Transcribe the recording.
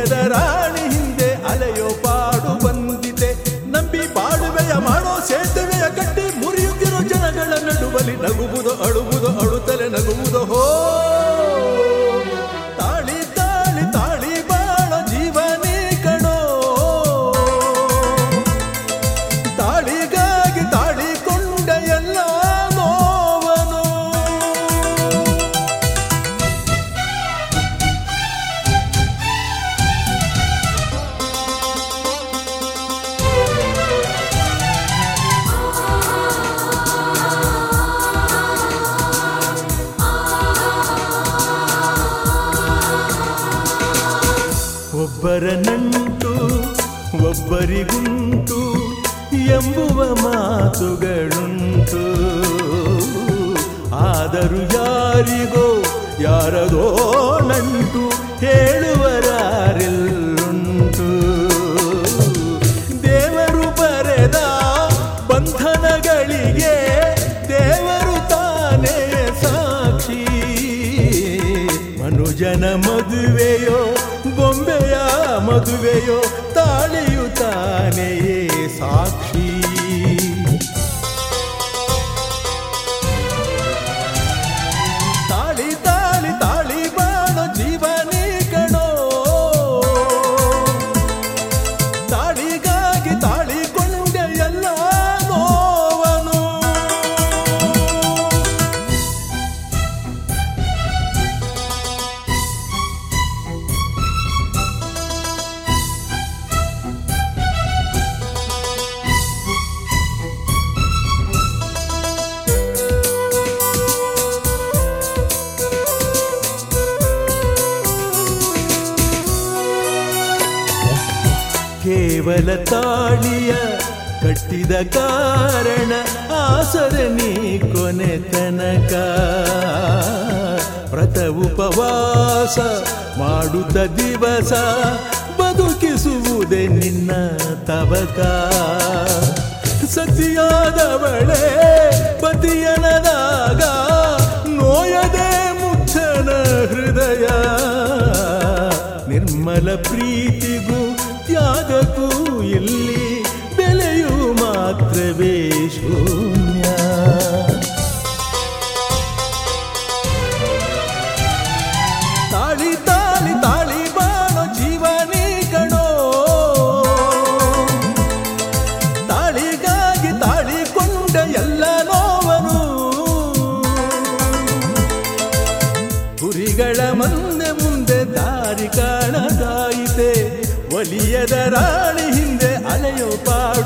ಒಲಿಯದ ರಾಣಿ ಹಿಂದೆ ಅಲೆಯೋ ಪಾಡು ಬಂದಿದೆ. ನಂಬಿ ಬಾಳುವೆಯ ಮಾಡೋ ಸೇತುವೆಯ ಕಟ್ಟಿ ಮುರಿಯುತ್ತಿರೋ ಜನಗಳ ನಡುವಲಿ ನಗುವುದು ಅಳುವುದು ಅಳುತ್ತಲೆ ನಗುವುದು. ಹೋ ತಾಳಿ ತಾಳಿ ತಾಳಿ ಬಾಳೋ ಜೀವನೇ ಕಣೋ, ತಾಳಿಗಾಗಿ ತಾಳಿಕೊಂಡ ಎಲ್ಲ ನೋವನು. ಒಬ್ಬರ ನಂಟು ಒಬ್ಬರಿಗುಂಟು ಎಂಬುವ ಮಾತುಗಳುಂಟು. ಆದರೂ ಯಾರಿಗೋ ಯಾರದೋ ನಂಟು ಹೇಳುವರಾರೆಲ್ಲುಂಟು. ದೇವರು ಬರೆದ ಬಂಧನಗಳಿಗೆ ದೇವರು ತಾನೇ ಸಾಕ್ಷಿ. ಮನುಜನ ಮದುವೆಯೋ ಬೊಂಬೆಯ ಮದುವೆಯೋ ತಾಳಿಯು ತಾನೆಯೇ ಸಾಕ್ಷಿ. ತಾಳಿ ತಾಳಿ ತಾಳಿ ಬಾಳೋ ಜೀವನೇ ಕಣೋ, ತಾಳಿಗಾಗಿ ತಾಳಿಕೊಂಡ ಎಲ್ಲ ನೋವನು. ಕೇವಲ ತಾಳಿಯ ಕಟ್ಟಿದ ಕಾರಣ ಆಸರೆ ನೀ ಕೊನೆ ತನಕ. ವ್ರತ ಉಪವಾಸ ಮಾಡುತ್ತ ದಿವಸ ಬದುಕಿಸುವುದೇ ನಿನ್ನ ತವಕ. ಸತಿಯಾದವಳೆ ಪತಿಯನದಾಗ ನೋಯದೆ ಮುಚ್ಚನ ಹೃದಯ. ನಿರ್ಮಲ ಪ್ರೀತಿಗೂ ತ್ಯಾಗಕ್ಕೂ ಇಲ್ಲಿ ಬೆಲೆಯು ಮಾತ್ರವೇ ಶೂನ್ಯ. ತಾಳಿ ತಾಳಿ ತಾಳಿ ಬಾಳೋ ಜೀವನೇ ಕಣೋ, ತಾಳಿಗಾಗಿ ತಾಳಿಕೊಂಡ ಎಲ್ಲ ನೋವನು. ಕುರಿಗಳ ಮುಂದೆ ಮುಂದೆ ದಾರಿ ಕಾಣದಾಯಿತೆ, ಒಲಿಯದ ರಾಣಿ ಹಿಂದೆ ಅಲೆಯೋ ಪಾಡು